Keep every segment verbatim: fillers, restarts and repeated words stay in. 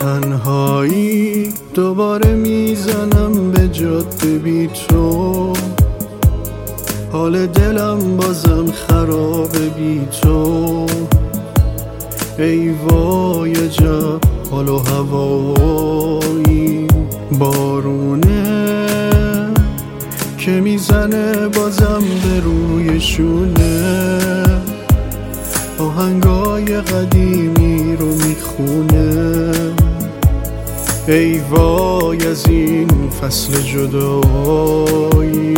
تنهایی دوباره میزنم به جاده بی تو، حال دلم بازم خرابه بی تو. ای وای عجب حال و هوایی، بارونه که میزنه بازم به روی شونه، آهنگای قدیمی رو میخونه. ای وای از این فصل جدایی،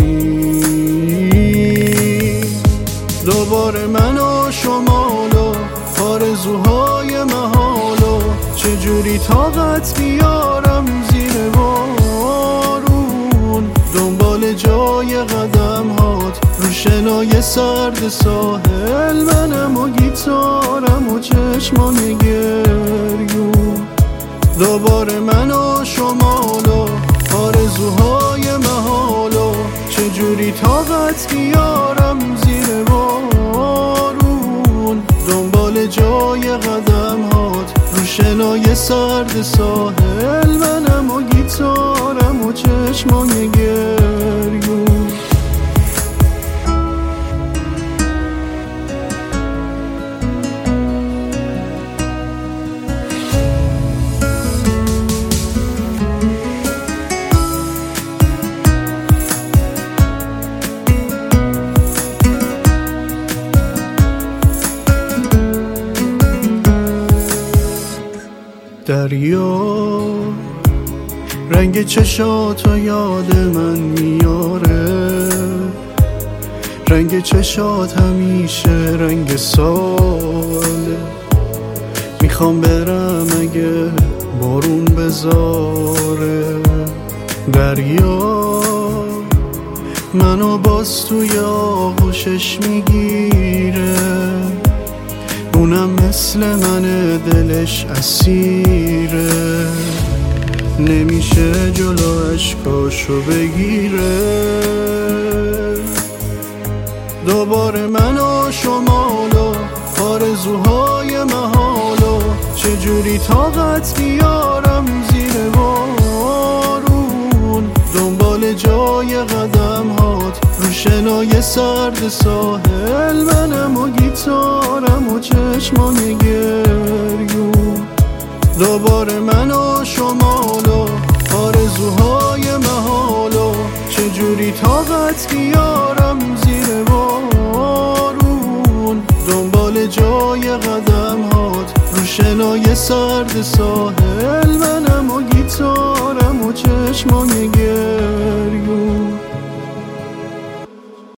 دوباره من و شمال و آرزوهای محال و چجوری طاقت بیارم زیر بارون، دنبال جای قدم هات رو شنای سرد ساحل، منم و گیتارم و چشمان گریون. دوباره من و شمال و آرزوهای محال و چجوری طاقت بیارم زیر بارون، دنبال جای قدم هات رو شنای سرد ساحل، منم و گیتارم و چشمان گریون. دریا رنگ چشاتو یاد من میاره، رنگ چشات همیشه رنگ ساله. میخوام برم اگه بارون بذاره، دریا منو باز توی آغوشش میگیره، اونم مثل منه دلش اسیره، نمیشه جلو اشکاشو بگیره. دوباره من و شمال و آرزوهای محال و چجوری طاقت بیارم زیر بارون، دنبال جای قدم هات رو شنای سرد ساحل، منم و گیتارم و چشمان گریون. دوباره من و شمال و آرزوهای محال و چجوری طاقت بیارم زیر بارون، دنبال جای قدم هات رو شنای سرد ساحل، منم و گیتارم و چشمان گریون.